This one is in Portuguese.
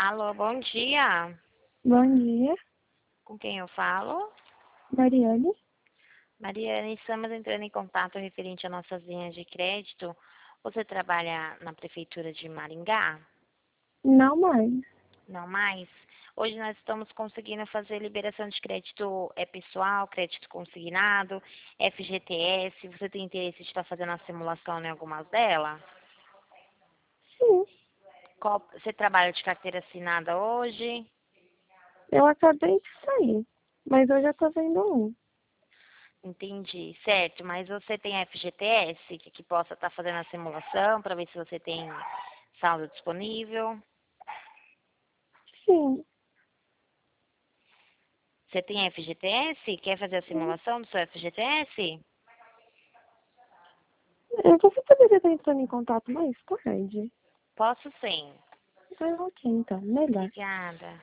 Alô, bom dia. Bom dia, Com quem eu falo? Mariane. Mariana, estamos entrando em contato referente às nossas linhas de crédito. Você trabalha na Prefeitura de Maringá? Não mais. Não mais? Hoje nós estamos conseguindo fazer liberação de crédito pessoal, crédito consignado, FGTS. Você tem interesse de estar fazendo a simulação em algumas delas? Sim, Você trabalha de carteira assinada hoje? eu acabei de sair, mas eu já tô vendo um. Entendi, certo. Mas você tem FGTS que possa estar fazendo a simulação para ver se você tem saldo disponível? Sim, Você tem FGTS? Quer fazer a sim. simulação do seu FGTS? Você poderia estar entrando em contato mais tarde? Posso sim. Ah, ok, então, melhor. Obrigada.